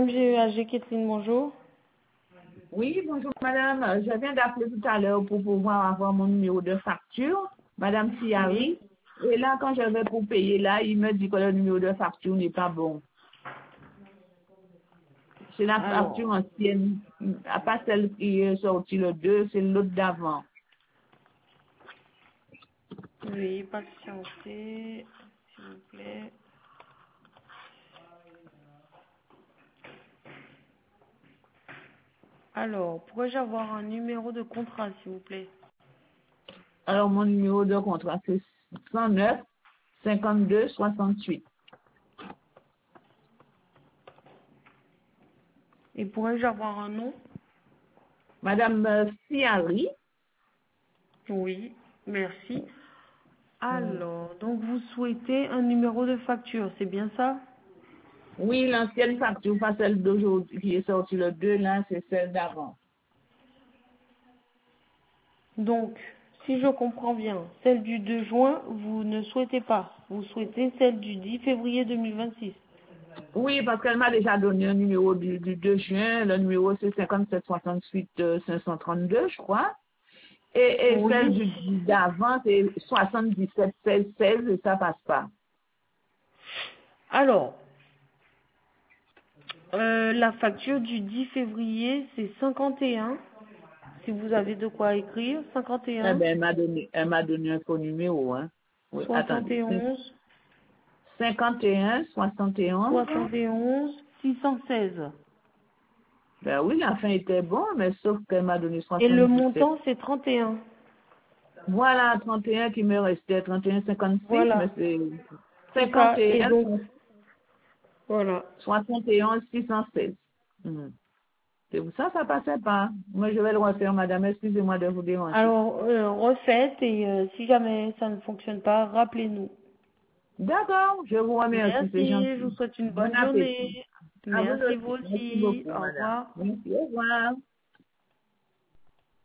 MGEAG, Catherine, bonjour. Oui, bonjour madame. Je viens d'appeler tout à l'heure pour pouvoir avoir mon numéro de facture, madame Siari. Et là, quand je vais pour payer, là, il me dit que le numéro de facture n'est pas bon. C'est la facture ancienne, pas celle qui est sortie le 2, c'est l'autre d'avant. Oui, patientez, s'il vous plaît. Alors, pourrais-je avoir un numéro de contrat, s'il vous plaît? Alors, mon numéro de contrat, c'est 109 52 68. Et pourrais-je avoir un nom? Madame Siari. Oui, merci. Alors, donc vous souhaitez un numéro de facture, c'est bien ça? Oui, l'ancienne facture, pas celle d'aujourd'hui qui est sortie le 2, là, c'est celle d'avant. Donc, si je comprends bien, celle du 2 juin, vous ne souhaitez pas. Vous souhaitez celle du 10 février 2026. Oui, parce qu'elle m'a déjà donné un numéro du 2 juin. Le numéro, c'est 57 68 532, je crois. Et celle Oui. d'avant, c'est 77 16 16 et ça passe pas. Alors, la facture du 10 février, c'est 51. Si vous avez de quoi écrire, Eh 51, ben, elle m'a donné un faux numéro, hein. Oui, attendez. 71, 51 71. 71, 616. Ben oui, la fin était bon, mais sauf qu'elle m'a donné Et le 77. montant, c'est 31. Voilà, 31 qui me restait, 31 56, mais Voilà, c'est c'est ça. Et 51 donc, voilà. 71 616. Mhm. C'est pour ça, ça passait pas. Moi, je vais le refaire, madame. Excusez-moi de vous déranger. Alors, refaites et si jamais ça ne fonctionne pas, rappelez-nous. D'accord, je vous remercie, c'est Merci, je vous gentil. souhaite une Bon bonne appétit. journée. À vous Merci vous aussi. Merci aussi. beaucoup, Au madame. revoir. Merci, au revoir.